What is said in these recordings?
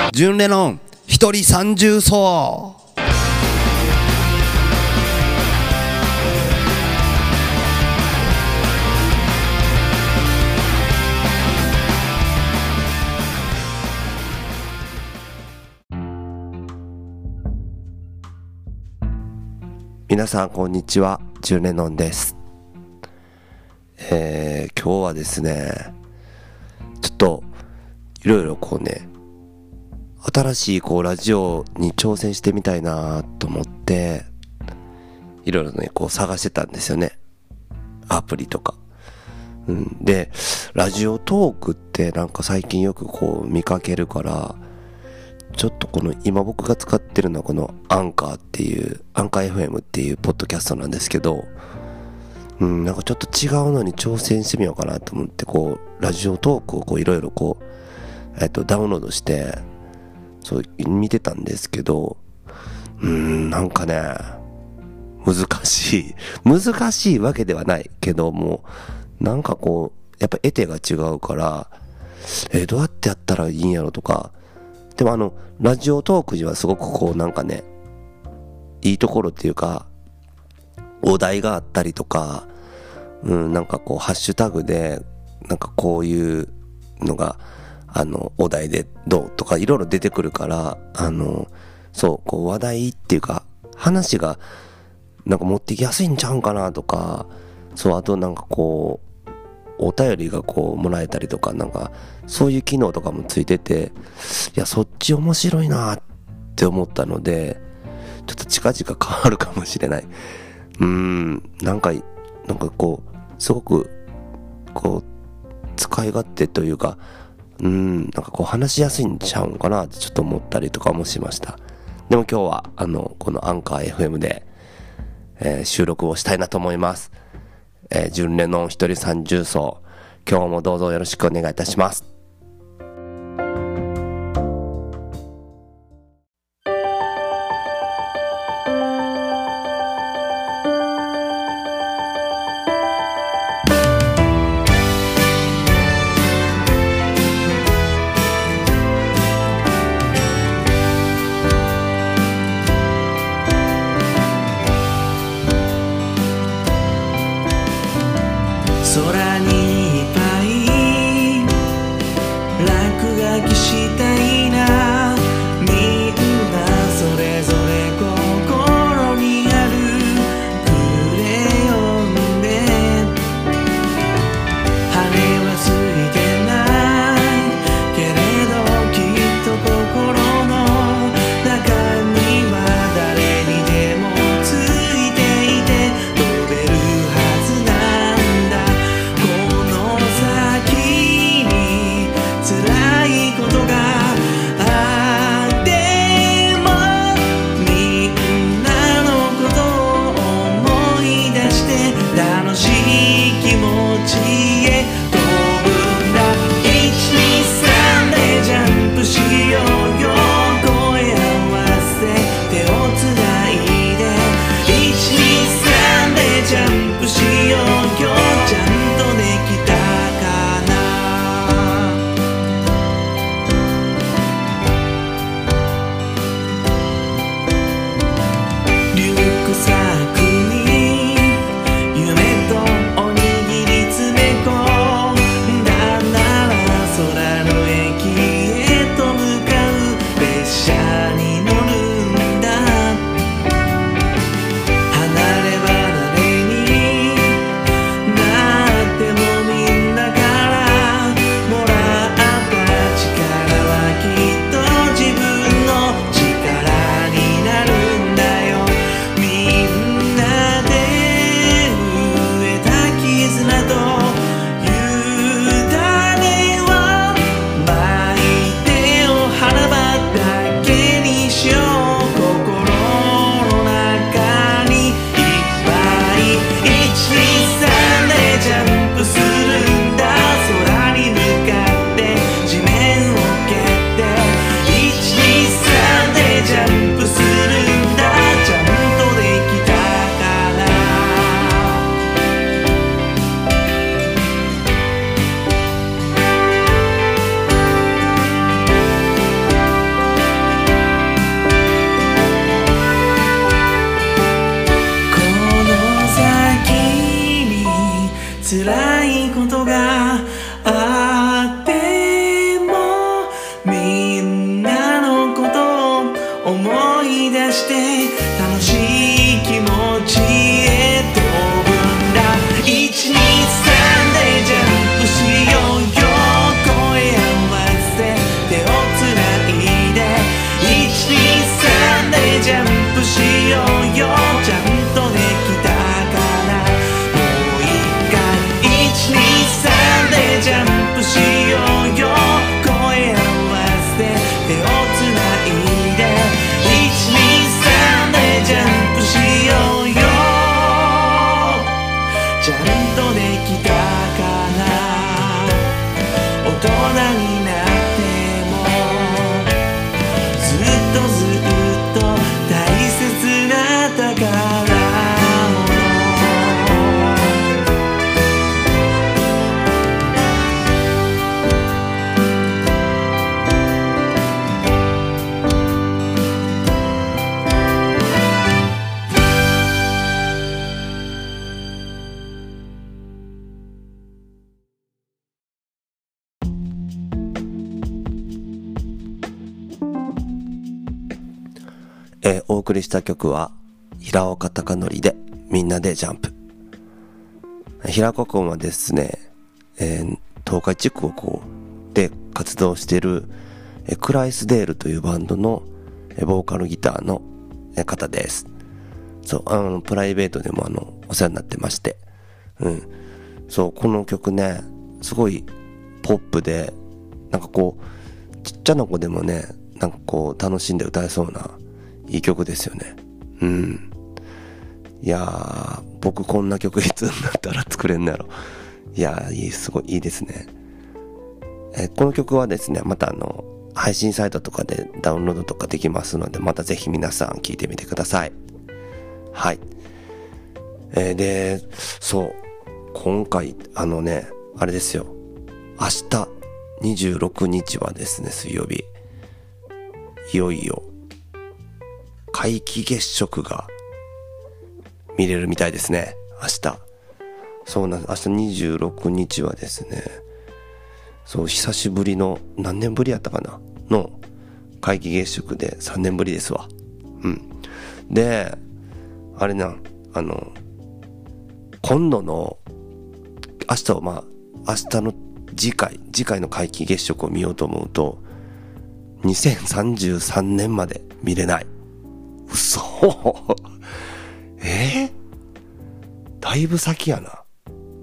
ジュンレノン一人三重奏。 皆さんこんにちは、ジュンレノンです。今日はですね、ちょっといろいろ新しいラジオに挑戦してみたいなと思っていろいろね探してたんですよね、アプリとか。でラジオトークってなんか最近よく見かけるから、ちょっと今僕が使ってるのはこのアンカー FM っていうポッドキャストなんですけど、なんかちょっと違うのに挑戦してみようかなと思ってラジオトークをいろいろダウンロードして見てたんですけど、なんかね難しいわけではないけども、なんかやっぱ得手が違うから、どうやってやったらいいんやろとか。でもラジオトークにはすごくなんかね、いいところっていうか、お題があったりとか、なんかハッシュタグでなんかこういうのがお題でどうとかいろいろ出てくるから、話題っていうか話がなんか持ってきやすいんちゃうんかなとか、あとなんかお便りがもらえたりとか、なんかそういう機能とかもついてて、いやそっち面白いなって思ったので、ちょっと近々変わるかもしれない。なんかすごく使い勝手というか、なんか話しやすいんちゃうんかなってちょっと思ったりとかもしました。でも今日はこのアンカー FM で、収録をしたいなと思います。ジュンレノン一人三重奏、今日もどうぞよろしくお願いいたします。 空にいっぱい落書きしたいな、みんなそれぞれ心にあるクレヨンで、羽はついてないけれど、きっと心の中には誰にでもついていて飛べるはずなんだ。辛いことがあっても、みんなのことを思い出して楽しい気持ちへ飛ぶんだ。123でジャンプしようよ、声合わせ手をつないで。123でジャンプしよう、今日ちゃんとできたかな。リュックサックに夢とおにぎり詰め込んないことがあってもみんなのことを思い出して楽しい気持ちへ飛ぶんだ。1、2、3でジャンプしようよ、声合わせ手をつないで。1、2、3でジャンプしようよ、ちゃんとできたかな。もう一回1、2、3でジャンプしようよ、声合わせ手をつないで。1、2、3でジャンプしようよ、ちゃんとできたかな。大人になってもずっとずっと大切な宝物。 お送りした曲は平岡貴則でみんなでジャンプ。平岡君はですね、東海地区をで活動しているクライスデールというバンドのボーカルギターの方です。そうプライベートでもお世話になってまして、そうこの曲ねすごいポップでなんかちっちゃな子でもねなんか楽しんで歌えそうないい曲ですよね。いやー僕こんな曲いつになったら作れんのやろ。いやーすごいいいですね。この曲はですねまた配信サイトとかでダウンロードとかできますのでまたぜひ皆さん聴いてみてください。はい。でそう今回あれですよ、明日26日はですね水曜日いよいよ皆既月食が見れるみたいですね。明日そうなんです。明日26日はですねそう久しぶりの何年ぶりやったかなの皆既月食で3年ぶりですわ。であれな今度の明日を明日の次回の皆既月食を見ようと思うと2033年まで見れない。嘘だいぶ先やな。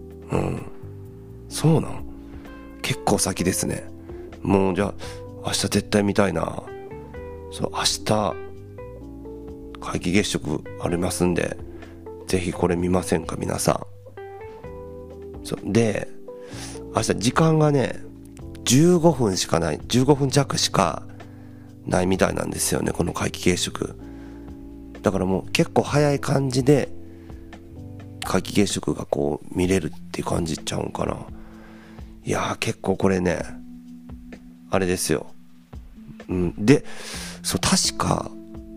そうなん結構先ですね。もうじゃあ明日絶対見たいな。そう明日皆既月食ありますんでぜひこれ見ませんか皆さん。で明日時間がね15分しかない、15分弱しかないみたいなんですよねこの皆既月食。だからもう結構早い感じで皆既月食が見れるっていう感じちゃうんかな。いやー結構これねあれですよ。で確か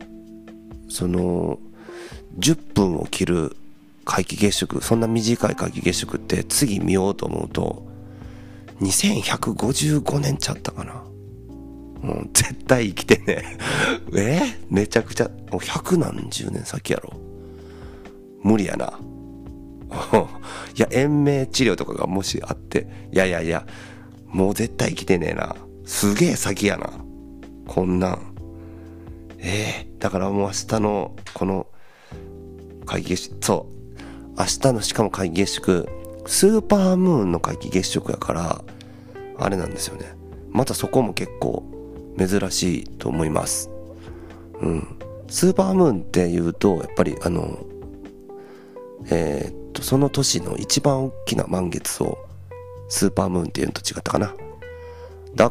10分を切る皆既月食、そんな短い皆既月食って次見ようと思うと2155年ちゃったかな。絶対生きてねめちゃくちゃもう100何十年先やろ。無理やな。いや延命治療とかがもしあっていやもう絶対生きてねえな。すげえ先やなこんなん。だからもう明日のこの皆既月食、明日のしかも皆既月食スーパームーンの皆既月食やからあれなんですよね。またそこも結構珍しいと思います。スーパームーンっていうとやっぱりその年の一番大きな満月をスーパームーンっていうのと違ったかな。だ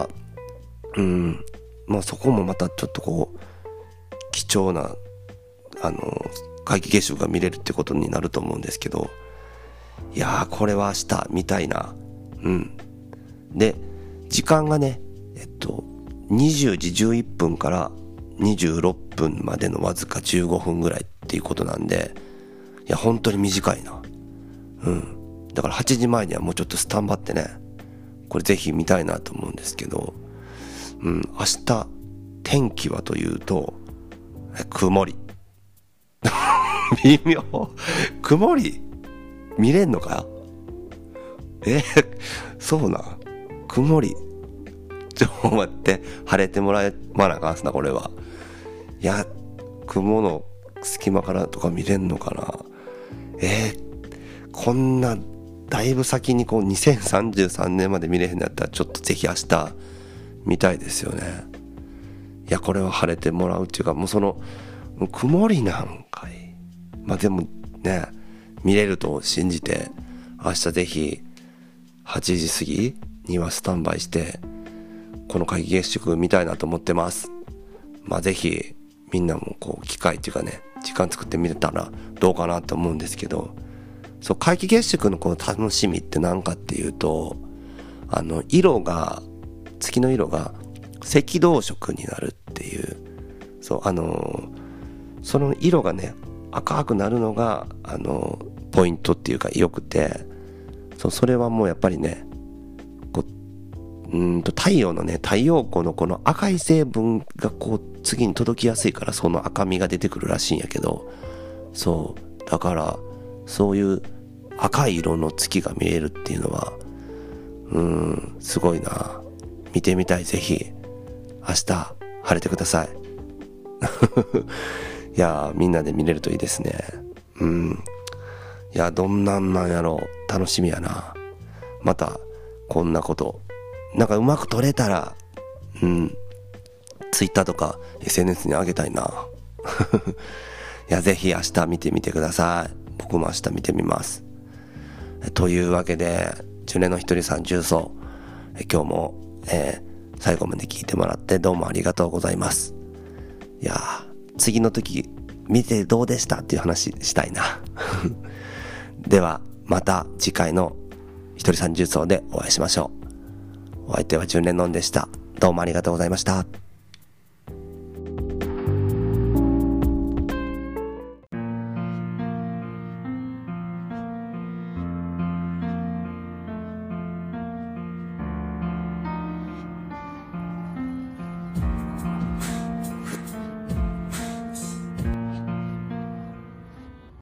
からそこもまたちょっと貴重な皆既月食が見れるってことになると思うんですけど、いやーこれは明日見たいな。で時間がね20時11分から26分までのわずか15分ぐらいっていうことなんで、いや本当に短いな。 だから8時前にはもうちょっとスタンバってね、これぜひ見たいなと思うんですけど、明日天気はというと曇り微妙。曇り見れんのか。そうな。曇り。ちょっと待って、晴れてもらなあかんすな、これは。いや、雲の隙間からとか見れんのかな。こんなだいぶ先にこう2033年まで見れへんのやったら、ちょっとぜひ明日見たいですよね。いや、これは晴れてもらうっていうか、もうその曇りなんかい。まあでもね、見れると信じて、明日ぜひ8時過ぎにはスタンバイしてこの皆既月食見たいなと思ってます。まあぜひみんなもこう機会っていうかね、時間作ってみれたらどうかなと思うんですけど、そう、皆既月食のこの楽しみって何かっていうと、色が、月の色が赤道色になるっていう、そう、その色がね赤くなるのがポイントっていうか良くて、それはもうやっぱりね、こう太陽のね、太陽光のこの赤い成分がこう次に届きやすいから、その赤みが出てくるらしいんやけど、そうだからそういう赤い色の月が見えるっていうのはすごいな。見てみたい。ぜひ明日晴れてくださいいや、みんなで見れるといいですね。いや、どんなんなんやろう、楽しみやな。またこんなことなんかうまく撮れたらツイッターとか SNS に上げたいないや、ぜひ明日見てみてください。僕も明日見てみます。というわけで、ジュネのひとりさん重曹、今日も、最後まで聞いてもらってどうもありがとうございます。いや、次の時見てどうでしたっていう話したいなではまた次回のひとりさん重曹でお会いしましょう。お相手はジュネのんでした。どうもありがとうございました。